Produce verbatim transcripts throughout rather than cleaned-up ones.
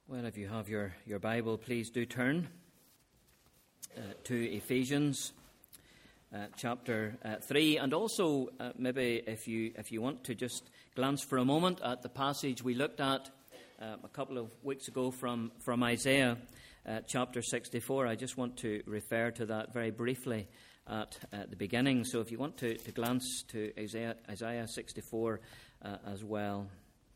Well, if you have your, your Bible, please do turn uh, to Ephesians uh, chapter uh, three, and also uh, maybe if you if you want to just glance for a moment at the passage we looked at uh, a couple of weeks ago from, from Isaiah uh, chapter sixty-four. I just want to refer to that very briefly at, at the beginning. So if you want to, to glance to Isaiah, Isaiah sixty-four uh, as well.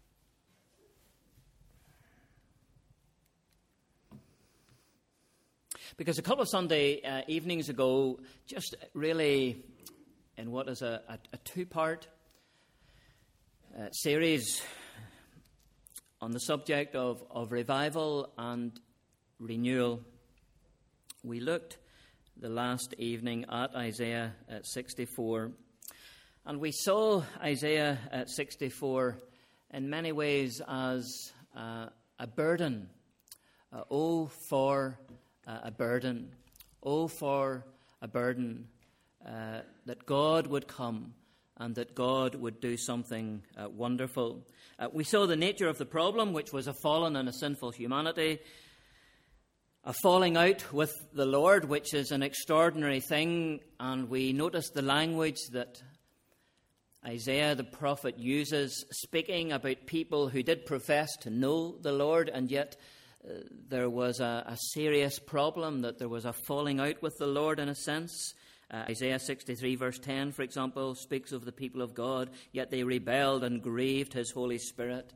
Because a couple of Sunday uh, evenings ago, just really in what is a, a, a two-part uh, series on the subject of, of revival and renewal, we looked the last evening at Isaiah at sixty-four, and we saw Isaiah at sixty-four in many ways as uh, a burden. Uh, oh, for Uh, a burden. Oh, for a burden uh, that God would come and that God would do something uh, wonderful. Uh, we saw the nature of the problem, which was a fallen and a sinful humanity, a falling out with the Lord, which is an extraordinary thing, and we noticed the language that Isaiah the prophet uses, speaking about people who did profess to know the Lord, and yet Uh, there was a, a serious problem, that there was a falling out with the Lord in a sense. Uh, Isaiah sixty-three verse ten, for example, speaks of the people of God, yet they rebelled and grieved his Holy Spirit.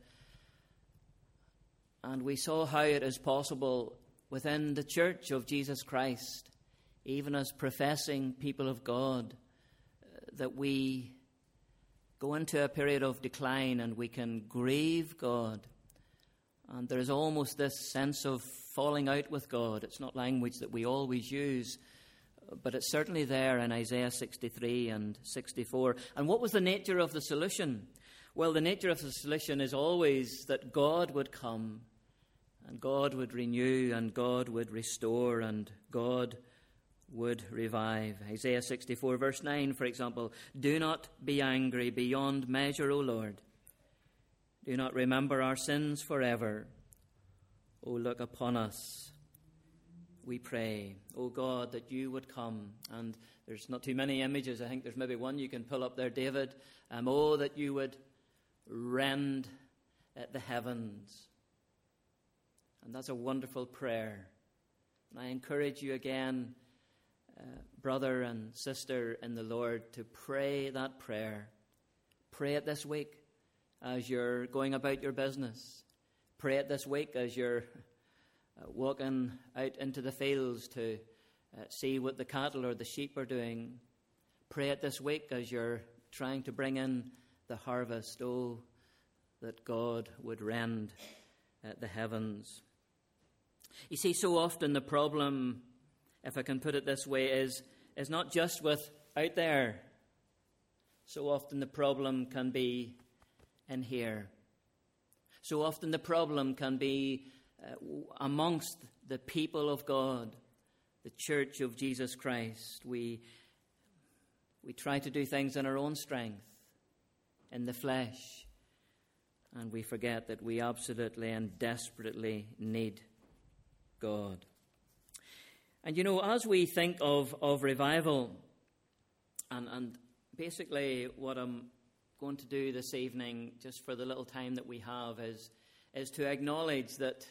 And we saw how it is possible within the church of Jesus Christ, even as professing people of God, uh, that we go into a period of decline and we can grieve God. And there is almost this sense of falling out with God. It's not language that we always use, but it's certainly there in Isaiah sixty-three and sixty-four. And what was the nature of the solution? Well, the nature of the solution is always that God would come, and God would renew, and God would restore, and God would revive. Isaiah sixty-four verse nine, for example, "Do not be angry beyond measure, O Lord. Do not remember our sins forever. O look upon us, we pray." O God, that you would come. And there's not too many images. I think there's maybe one you can pull up there, David. Um, oh, that you would rend at the heavens. And that's a wonderful prayer. And I encourage you again, uh, brother and sister in the Lord, to pray that prayer. Pray it this week as you're going about your business. Pray it this week as you're uh, walking out into the fields to uh, see what the cattle or the sheep are doing. Pray it this week as you're trying to bring in the harvest. Oh, that God would rend uh, the heavens. You see, so often the problem, if I can put it this way, is, is not just with out there. So often the problem can be in here. So often the problem can be uh, amongst the people of God, the church of Jesus Christ. We, we try to do things in our own strength, in the flesh, and we forget that we absolutely and desperately need God. And you know, as we think of, of revival, and, and basically what I'm going to do this evening, just for the little time that we have, is, is to acknowledge that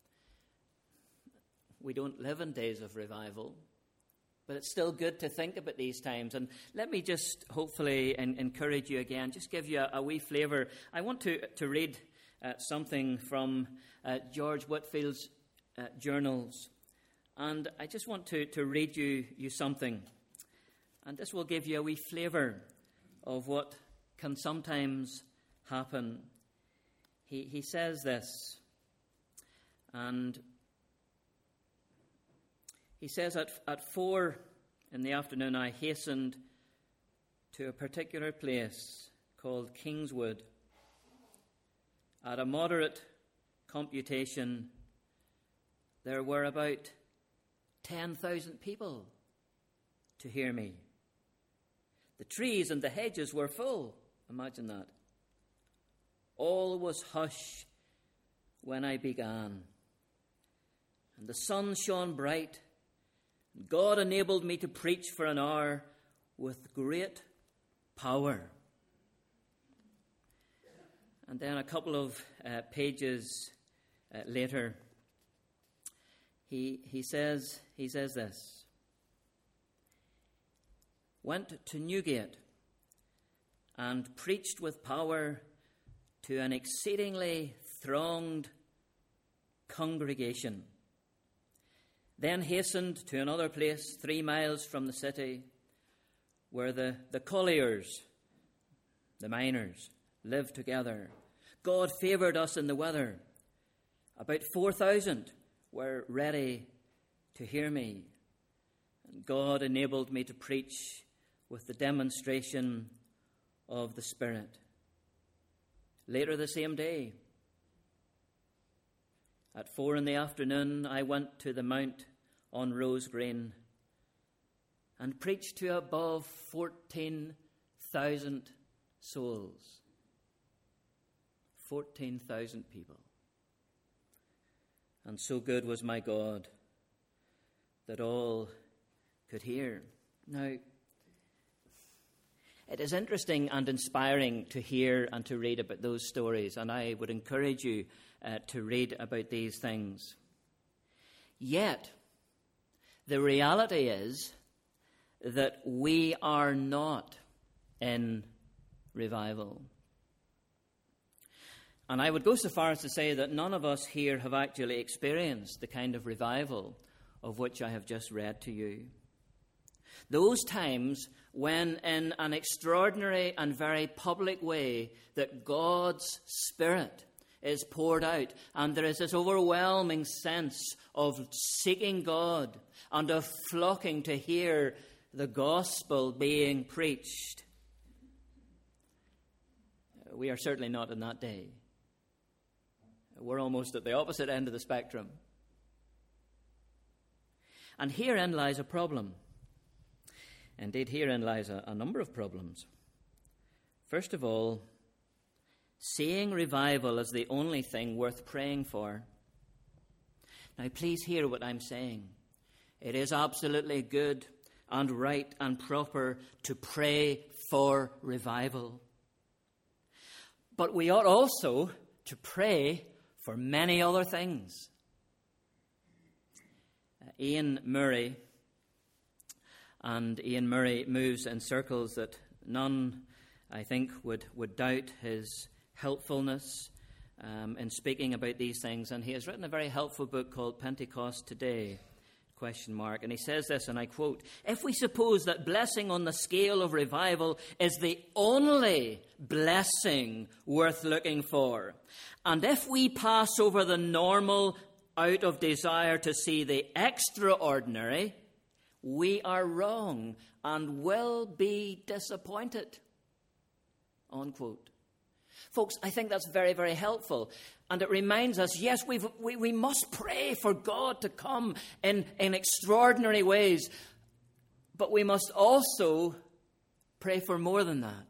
we don't live in days of revival, but it's still good to think about these times. And let me just hopefully en- encourage you again, just give you a, a wee flavour. I want to, to read uh, something from uh, George Whitfield's uh, journals, and I just want to, to read you, you something, and this will give you a wee flavour of what can sometimes happen. He he says this, and he says, at, at four in the afternoon I hastened to a particular place called Kingswood. At a moderate computation, there were about ten thousand people to hear me. The trees and the hedges were full. Imagine that. All was hush when I began. and the sun shone bright. God enabled me to preach for an hour with great power. And then a couple of uh, pages uh, later, he he says he says this: went to Newgate and preached with power to an exceedingly thronged congregation. Then hastened to another place three miles from the city, where the, the colliers, the miners, lived together. God favoured us in the weather. About four thousand were ready to hear me. And God enabled me to preach with the demonstration of the Spirit. Later the same day, at four in the afternoon, I went to the Mount on Rose Green and preached to above fourteen thousand souls. fourteen thousand people. And so good was my God that all could hear. Now, it is interesting and inspiring to hear and to read about those stories, and I would encourage you uh, to read about these things. Yet, the reality is that we are not in revival. And I would go so far as to say that none of us here have actually experienced the kind of revival of which I have just read to you. Those times when, in an extraordinary and very public way, that God's Spirit is poured out, and there is this overwhelming sense of seeking God and of flocking to hear the gospel being preached. We are certainly not in that day. We're almost at the opposite end of the spectrum. And herein lies a problem. Indeed, herein lies a, a number of problems. First of all, seeing revival as the only thing worth praying for. Now, please hear what I'm saying. It is absolutely good and right and proper to pray for revival. But we ought also to pray for many other things. Uh, Ian Murray, and Ian Murray moves in circles that none, I think, would, would doubt his helpfulness um, in speaking about these things. And he has written a very helpful book called Pentecost Today, question mark. And he says this, and I quote, "If we suppose that blessing on the scale of revival is the only blessing worth looking for, and if we pass over the normal out of desire to see the extraordinary, we are wrong and will be disappointed." Unquote. Folks, I think that's very, very helpful. And it reminds us, yes, we've, we we must pray for God to come in, in extraordinary ways. But we must also pray for more than that.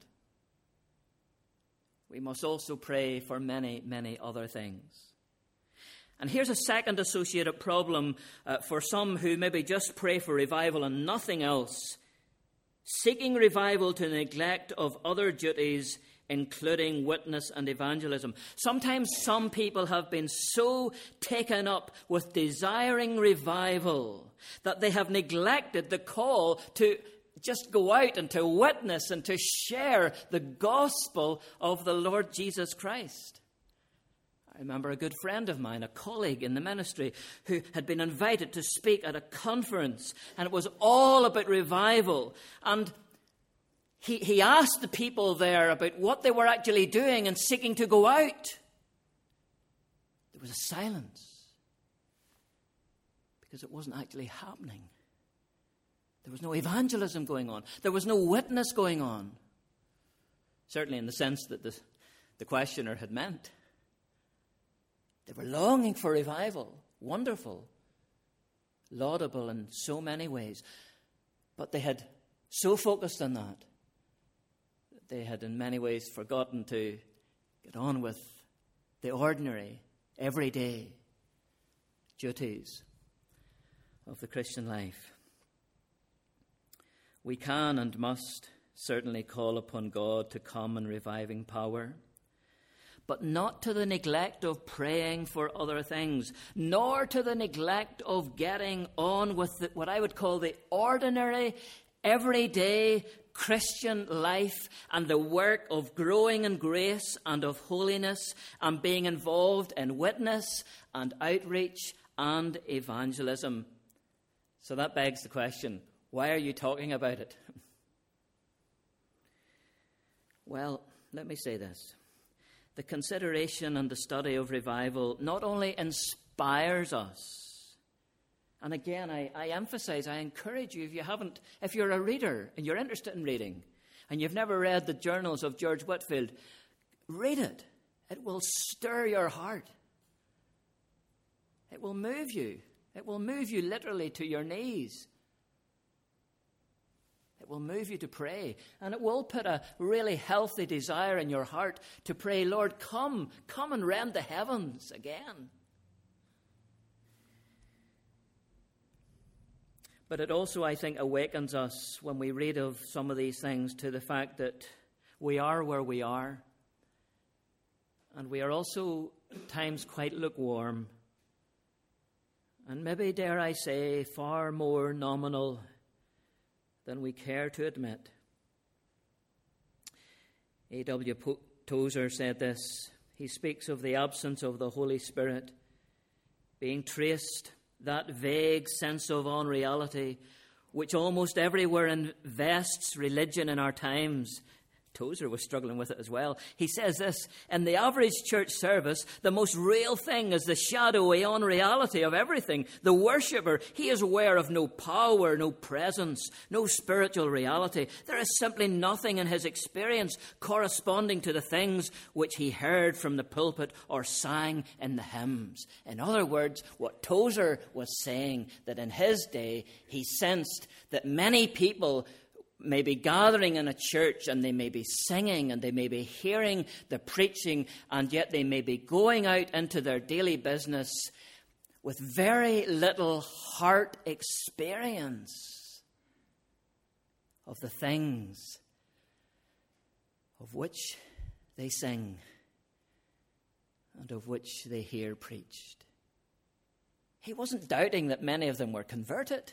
We must also pray for many, many other things. And here's a second associated problem uh, for some who maybe just pray for revival and nothing else. Seeking revival to neglect of other duties, including witness and evangelism. Sometimes some people have been so taken up with desiring revival that they have neglected the call to just go out and to witness and to share the gospel of the Lord Jesus Christ. I remember a good friend of mine, a colleague in the ministry, who had been invited to speak at a conference, and it was all about revival. And he, he asked the people there about what they were actually doing and seeking to go out. There was a silence, because it wasn't actually happening. There was no evangelism going on. There was no witness going on. Certainly in the sense that the, the questioner had meant. They were longing for revival. Wonderful. Laudable in so many ways. But they had so focused on that, that they had in many ways forgotten to get on with the ordinary, everyday duties of the Christian life. We can and must certainly call upon God to come in reviving power, but not to the neglect of praying for other things, nor to the neglect of getting on with the, what I would call the ordinary, everyday Christian life and the work of growing in grace and of holiness and being involved in witness and outreach and evangelism. So that begs the question, why are you talking about it? Well, let me say this. The consideration and the study of revival not only inspires us, and again, I, I emphasize, I encourage you, if you haven't, if you're a reader and you're interested in reading, and you've never read the journals of George Whitefield, read it. It will stir your heart. It will move you. It will move you literally to your knees. It will move you to pray, and it will put a really healthy desire in your heart to pray, Lord, come, come and rend the heavens again. But it also, I think, awakens us when we read of some of these things to the fact that we are where we are, and we are also at times quite lukewarm, and maybe, dare I say, far more nominal than we care to admit. A W Tozer said this. He speaks of the absence of the Holy Spirit being traced, that vague sense of unreality which almost everywhere invests religion in our times. Tozer was struggling with it as well. He says this, in the average church service, the most real thing is the shadowy unreality of everything. The worshipper, he is aware of no power, no presence, no spiritual reality. There is simply nothing in his experience corresponding to the things which he heard from the pulpit or sang in the hymns. In other words, what Tozer was saying, that in his day, he sensed that many people may be gathering in a church and they may be singing and they may be hearing the preaching, and yet they may be going out into their daily business with very little heart experience of the things of which they sing and of which they hear preached. He wasn't doubting that many of them were converted,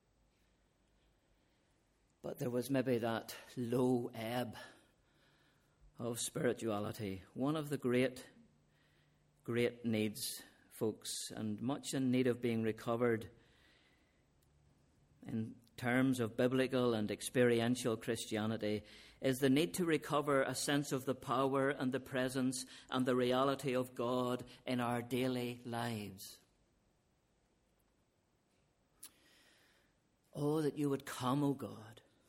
but there was maybe that low ebb of spirituality. One of the great, great needs, folks, and much in need of being recovered in terms of biblical and experiential Christianity, is the need to recover a sense of the power and the presence and the reality of God in our daily lives. Oh, that you would come, O God.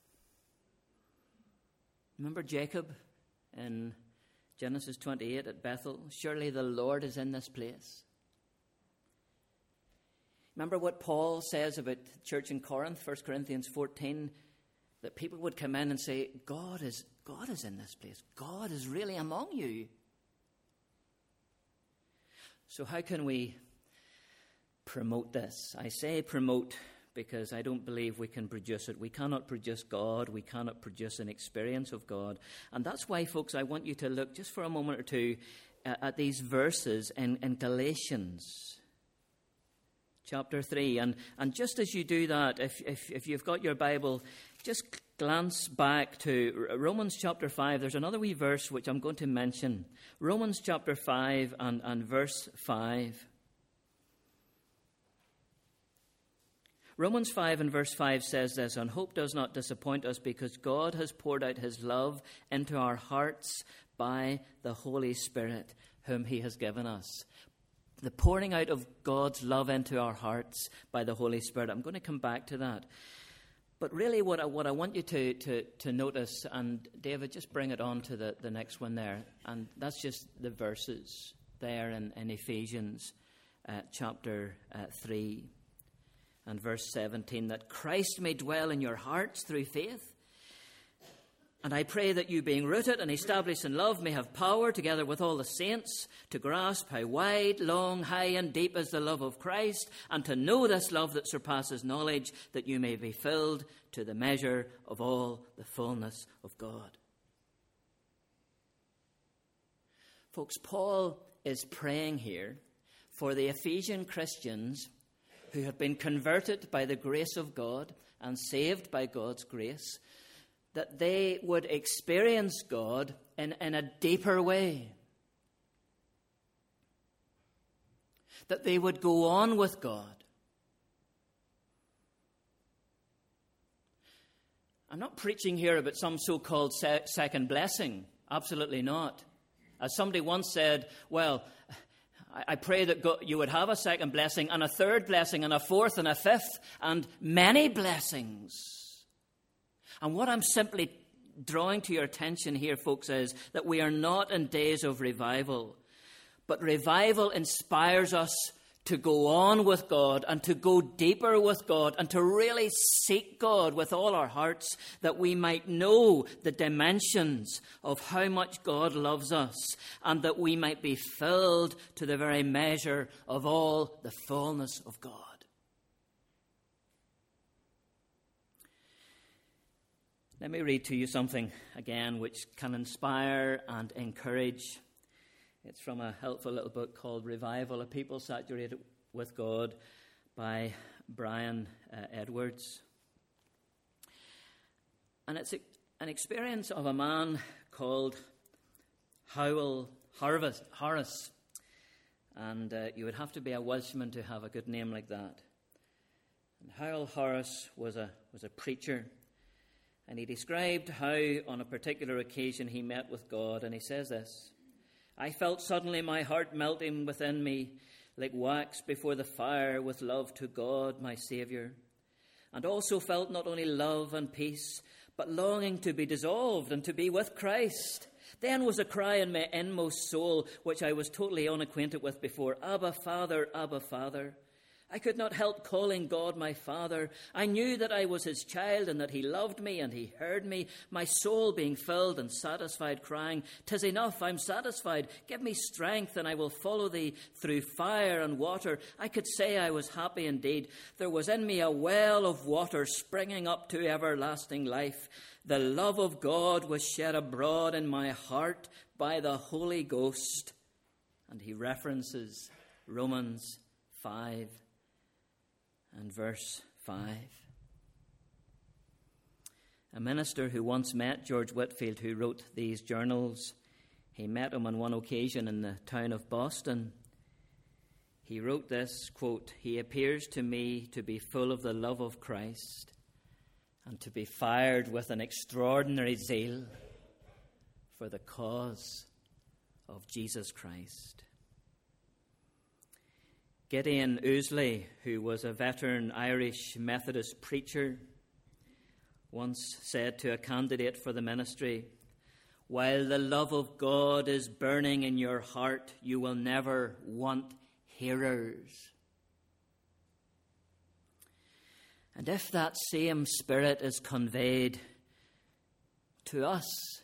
Remember Jacob in Genesis twenty-eight at Bethel? Surely the Lord is in this place. Remember what Paul says about the church in Corinth, First Corinthians fourteen, that people would come in and say, God is, God is in this place. God is really among you. So how can we promote this? I say promote because I don't believe we can produce it. We cannot produce God. We cannot produce an experience of God. And that's why, folks, I want you to look just for a moment or two uh, at these verses in, in Galatians chapter three. And, and just as you do that, if, if, if you've got your Bible, just glance back to Romans chapter five. There's another wee verse which I'm going to mention. Romans chapter five and, and verse five. Romans five and verse five says this, and hope does not disappoint us because God has poured out his love into our hearts by the Holy Spirit whom he has given us. The pouring out of God's love into our hearts by the Holy Spirit. I'm going to come back to that. But really what I, what I want you to, to, to notice, and David, just bring it on to the, the next one there, and that's just the verses there in, in Ephesians uh, chapter uh, three. And verse seventeen, that Christ may dwell in your hearts through faith. And I pray that you, being rooted and established in love, may have power, together with all the saints, to grasp how wide, long, high, and deep is the love of Christ, and to know this love that surpasses knowledge, that you may be filled to the measure of all the fullness of God. Folks, Paul is praying here for the Ephesian Christians who have been converted by the grace of God and saved by God's grace, that they would experience God in, in a deeper way. That they would go on with God. I'm not preaching here about some so-called se- second blessing. Absolutely not. As somebody once said, well, I, I pray that God, you would have a second blessing and a third blessing and a fourth and a fifth and many blessings. And what I'm simply drawing to your attention here, folks, is that we are not in days of revival. But revival inspires us to go on with God and to go deeper with God and to really seek God with all our hearts, that we might know the dimensions of how much God loves us and that we might be filled to the very measure of all the fullness of God. Let me read to you something again which can inspire and encourage. It's from a helpful little book called Revival, A People Saturated with God by Brian uh, Edwards. And it's a, an experience of a man called Howell Harvis, Harris. And uh, you would have to be a Welshman to have a good name like that. And Howell Harris was a was a preacher. And he described how on a particular occasion he met with God. And he says this: I felt suddenly my heart melting within me like wax before the fire with love to God, my Saviour. And also felt not only love and peace, but longing to be dissolved and to be with Christ. Then was a cry in my inmost soul, which I was totally unacquainted with before: Abba, Father, Abba, Father. I could not help calling God my Father. I knew that I was his child and that he loved me and he heard me, my soul being filled and satisfied, crying, "'Tis enough, I'm satisfied. Give me strength and I will follow thee through fire and water." I could say I was happy indeed. There was in me a well of water springing up to everlasting life. The love of God was shed abroad in my heart by the Holy Ghost. And he references Romans five. And verse five. A minister who once met George Whitefield, who wrote these journals, he met him on one occasion in the town of Boston. He wrote this, quote, "He appears to me to be full of the love of Christ and to be fired with an extraordinary zeal for the cause of Jesus Christ." Gideon Ousley, who was a veteran Irish Methodist preacher, once said to a candidate for the ministry, "While the love of God is burning in your heart, you will never want hearers." And if that same spirit is conveyed to us,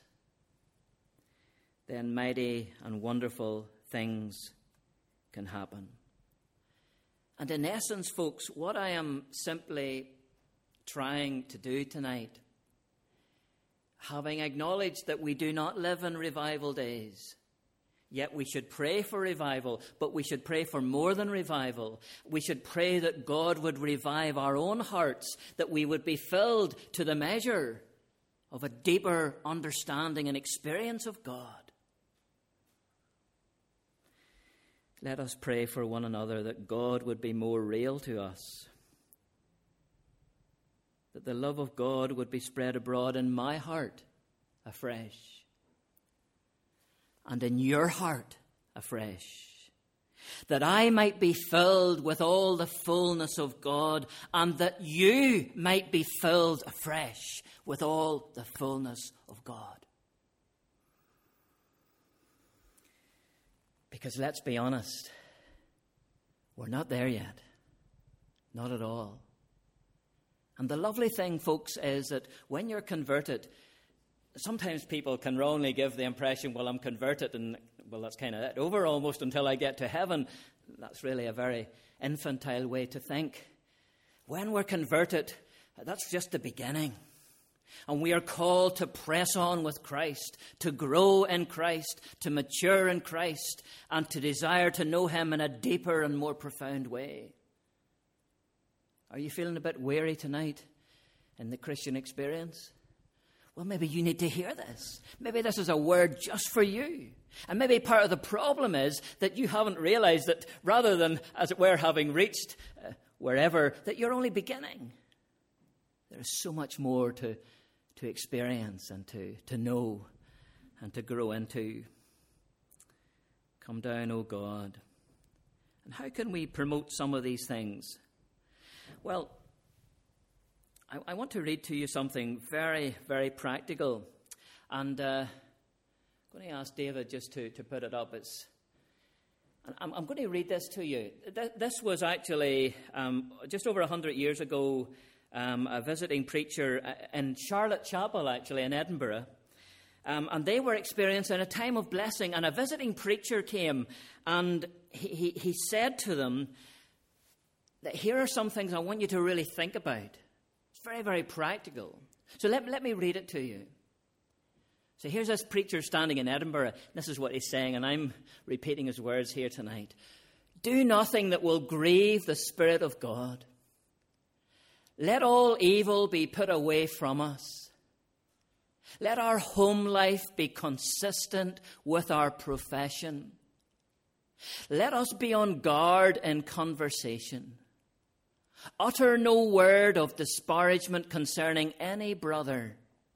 then mighty and wonderful things can happen. And in essence, folks, what I am simply trying to do tonight, having acknowledged that we do not live in revival days, yet we should pray for revival, but we should pray for more than revival. We should pray that God would revive our own hearts, that we would be filled to the measure of a deeper understanding and experience of God. Let us pray for one another that God would be more real to us, that the love of God would be spread abroad in my heart afresh, and in your heart afresh, that I might be filled with all the fullness of God, and that you might be filled afresh with all the fullness of God. Because let's be honest, we're not there yet. Not at all. And the lovely thing, folks, is that when you're converted, sometimes people can wrongly give the impression, well, I'm converted, and, well, that's kind of it. Over almost until I get to heaven. That's really a very infantile way to think. When we're converted, that's just the beginning. And we are called to press on with Christ, to grow in Christ, to mature in Christ, and to desire to know him in a deeper and more profound way. Are you feeling a bit weary tonight in the Christian experience? Well, maybe you need to hear this. Maybe this is a word just for you. And maybe part of the problem is that you haven't realized that rather than, as it were, having reached uh, wherever, that you're only beginning. There is so much more to, to experience and to, to know and to grow into. Come down, O God. And how can we promote some of these things? Well, I, I want to read to you something very, very practical. And uh, I'm going to ask David just to, to put it up. It's, I'm, I'm going to read this to you. Th- this was actually um, just over one hundred years ago, um, a visiting preacher in Charlotte Chapel, actually, in Edinburgh. Um, and they were experiencing a time of blessing. And a visiting preacher came, and he, he, he said to them that here are some things I want you to really think about. It's very, very practical. So let, let me read it to you. So here's this preacher standing in Edinburgh. This is what he's saying, and I'm repeating his words here tonight. Do nothing that will grieve the Spirit of God. Let all evil be put away from us. Let our home life be consistent with our profession. Let us be on guard in conversation. Utter no word of disparagement concerning any brother.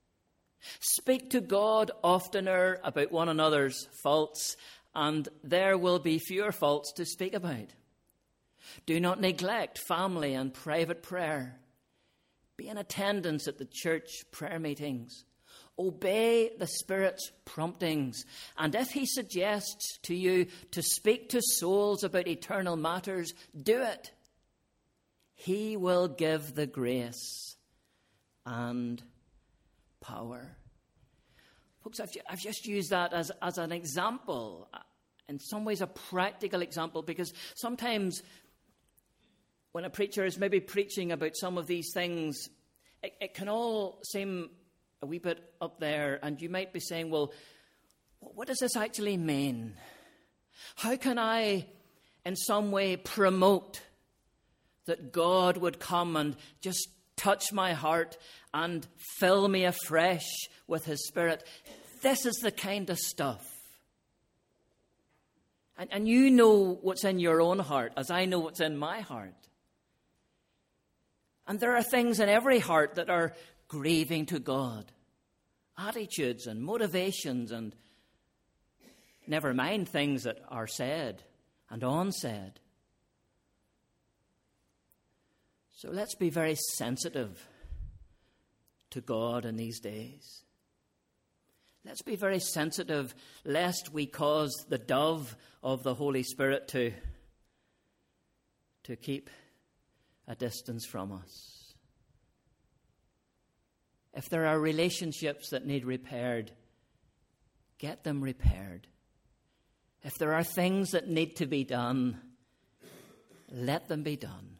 Speak to God oftener about one another's faults, and there will be fewer faults to speak about. Do not neglect family and private prayer. Be in attendance at the church prayer meetings. Obey the Spirit's promptings. And if he suggests to you to speak to souls about eternal matters, do it. He will give the grace and power. Folks, I've, I've just used that as, as an example, in some ways a practical example, because sometimes when a preacher is maybe preaching about some of these things, it, it can all seem a wee bit up there, and you might be saying, well, what does this actually mean? How can I in some way promote that God would come and just touch my heart and fill me afresh with his Spirit? This is the kind of stuff. And, and you know what's in your own heart, as I know what's in my heart. And there are things in every heart that are grieving to God. Attitudes and motivations, and never mind things that are said and unsaid. So let's be very sensitive to God in these days. Let's be very sensitive lest we cause the dove of the Holy Spirit to, to keep a distance from us. If there are relationships that need repaired, get them repaired. If there are things that need to be done, let them be done,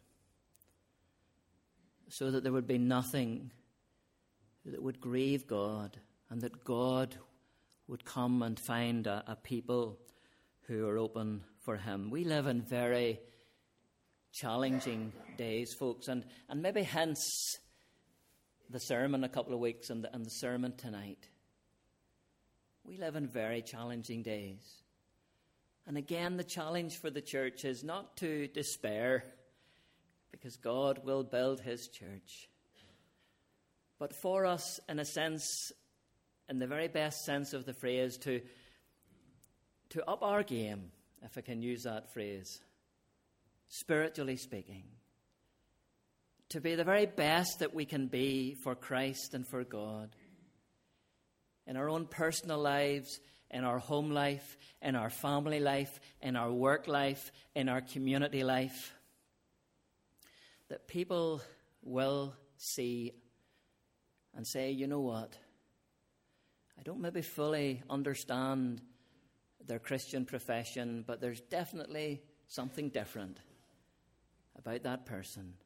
so that there would be nothing that would grieve God, and that God would come and find a, a people who are open for him. We live in very challenging days, folks, and, and maybe hence the sermon a couple of weeks and the, and the sermon tonight. We live in very challenging days. And again, the challenge for the church is not to despair, because God will build his church. But for us, in a sense, in the very best sense of the phrase, to, to up our game, if I can use that phrase, spiritually speaking. To be the very best that we can be for Christ and for God. In our own personal lives, in our home life, in our family life, in our work life, in our community life. That people will see and say, you know what? I don't maybe fully understand their Christian profession, but there's definitely something different about that person.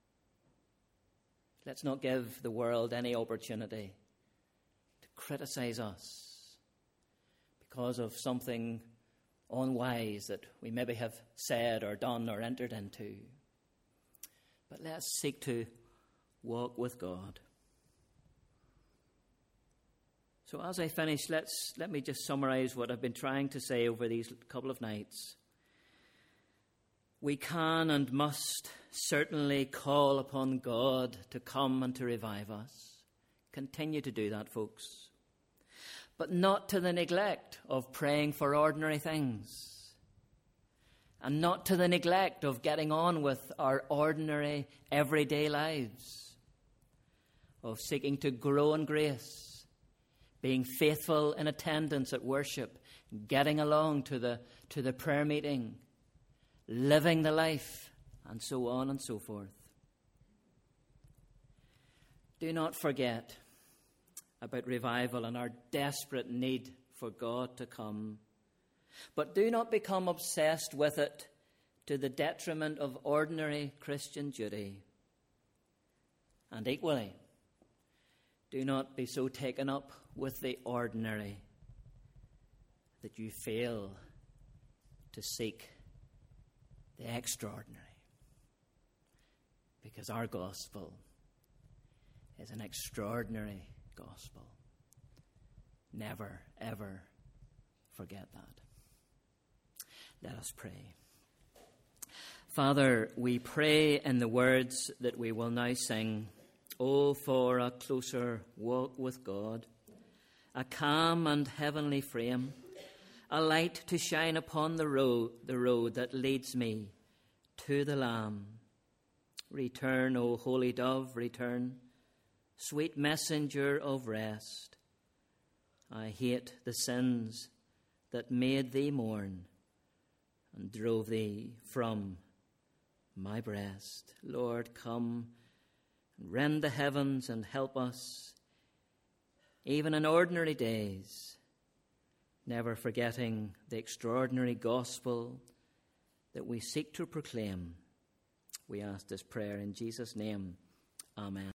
Let's not give the world any opportunity to criticize us because of something unwise that we maybe have said or done or entered into. But let's seek to walk with God. So as I finish, let's let me just summarize what I've been trying to say over these couple of nights. We can and must certainly call upon God to come and to revive us. Continue to do that, folks. But not to the neglect of praying for ordinary things. And not to the neglect of getting on with our ordinary, everyday lives. Of seeking to grow in grace. Being faithful in attendance at worship. Getting along to the, to the prayer meeting. Living the life, and so on and so forth. Do not forget about revival and our desperate need for God to come. But do not become obsessed with it to the detriment of ordinary Christian duty. And equally, do not be so taken up with the ordinary that you fail to seek the extraordinary, because our gospel is an extraordinary gospel. Never, ever forget that. Let us pray. Father, we pray in the words that we will now sing, oh, for a closer walk with God, a calm and heavenly frame, a light to shine upon the road, the road that leads me to the Lamb. Return, O holy dove, return, sweet messenger of rest. I hate the sins that made thee mourn and drove thee from my breast. Lord, come and rend the heavens and help us, even in ordinary days, never forgetting the extraordinary gospel that we seek to proclaim. We ask this prayer in Jesus' name. Amen.